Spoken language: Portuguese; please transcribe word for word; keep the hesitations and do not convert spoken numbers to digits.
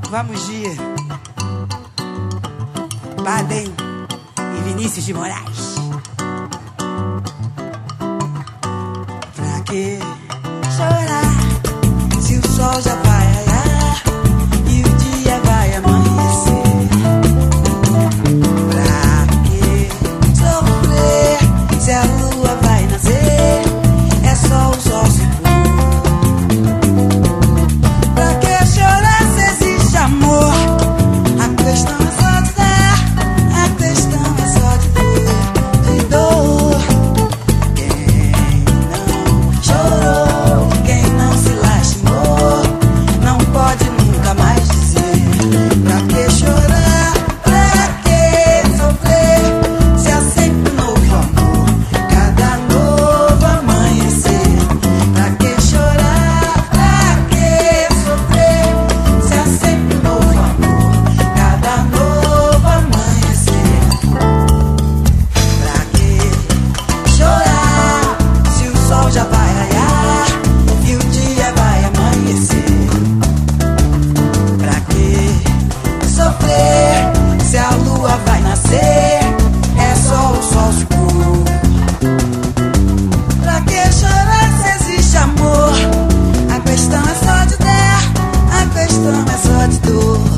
Vamos de Baden e Vinícius de Moraes. Pra que chorar se o sol já vai raiar e o dia vai amanhecer? Pra que sofrer se a lua vai nascer? É só o sol se pôr. Pra que chorar se existe amor? A questão é só de dar, a questão é só de ter, de dor. Quem não chorou, quem não se lastimou, não pode nunca mais dizer. Pra que chorar, pra que sofrer, se há sempre um novo amor, cada novo amanhecer. Pra que chorar, pra que sofrer, se há sempre um novo amor, cada novo amanhecer. Pra que chorar se o sol já vai raiar e o dia vai amanhecer? Pra que sofrer se a lua vai nascer? É só o sol se pôr. Pra que chorar se existe amor? A questão é só de dar, a questão é só de dor.